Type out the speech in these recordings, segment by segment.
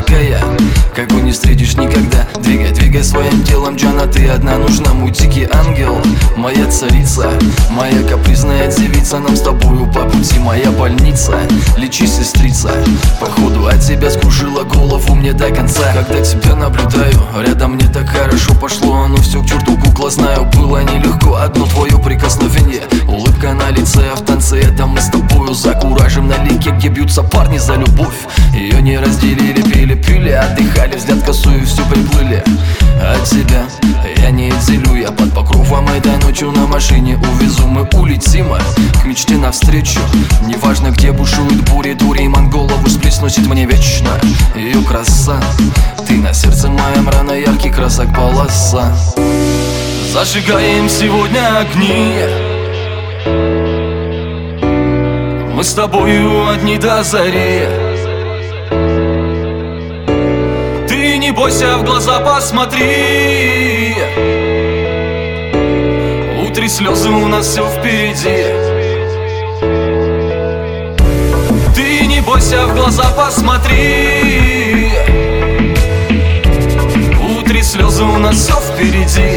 такая, какой не встретишь никогда. Двигай, двигай своим телом, Джана, ты одна нужна. Мой дикий ангел, моя царица, моя капризная девица. Нам с тобою по пути, моя больница. Лечи, сестрица, походу от тебя скружила голову мне до конца. Когда тебя наблюдаю, рядом мне так хорошо пошло. Ну все к черту, кукла, знаю, было нелегко. Одно твое прикосновение, улыбка на лице, а в танце это мы с тобою закуражим на лике, где бьются парни за любовь. Ее не разделили, пили, отдыхали, взгляд косую, все приплыли. От тебя я не делю, я под покровом этой ночью на машине увезу. Мы улетим к мечте навстречу, неважно где бушуют бури, дури, монголову сплесносит мне вечно ее краса. Ты на сердце моем рано яркий красок полоса. Зажигаем сегодня огни, мы с тобою одни до зари. Ты не бойся, в глаза посмотри, утри слезы, у нас все впереди. Ты не бойся, в глаза посмотри, утри слезы, у нас все впереди.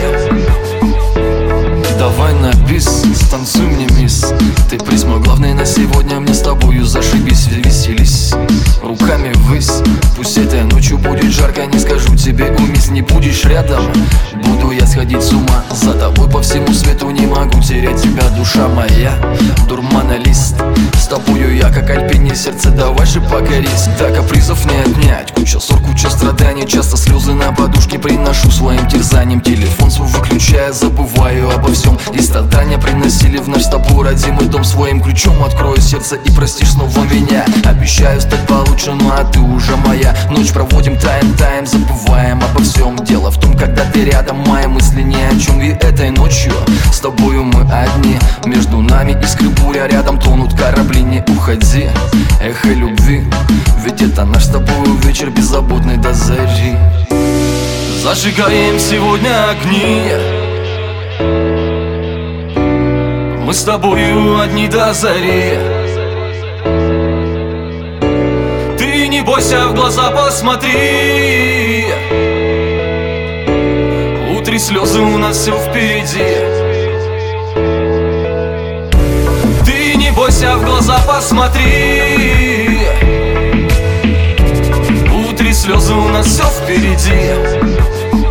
Давай на бис, станцуй мне, мисс. Ты приз мой главный на сегодня, мне с тобою зашибись, веселись. Руками ввысь, пусть этой ночью будет жарко. Не скажу тебе умись, не будешь рядом, буду я сходить с ума. За тобой по всему свету не могу терять тебя, душа моя, дурмана-лист. С тобою я как альпинист, сердце давай же покорись. Да, капризов не отнять, куча ссор, куча страданий. Часто слезы на подушке приношу своим терзанием. Телефон свой выключая, забываю обо всем. И страдания приносили в наш с тобой родимый дом. Своим ключом открою сердце и простишь снова меня. Обещаю стать получше, ну а ты уже моя. Ночь проводим таем, забываем обо всем. Дело в том, когда ты рядом, мои мысли ни о чем. И этой ночью с тобою мы одни. Между нами искры буря, рядом тонут корабли. Не уходи, эхо любви, ведь это наш с тобою вечер беззаботный до зари. Зажигаем сегодня огни, мы с тобою одни до зари. Ты не бойся, в глаза посмотри, утри слезы, у нас все впереди. Ты не бойся, в глаза посмотри, утри слезы, у нас все впереди.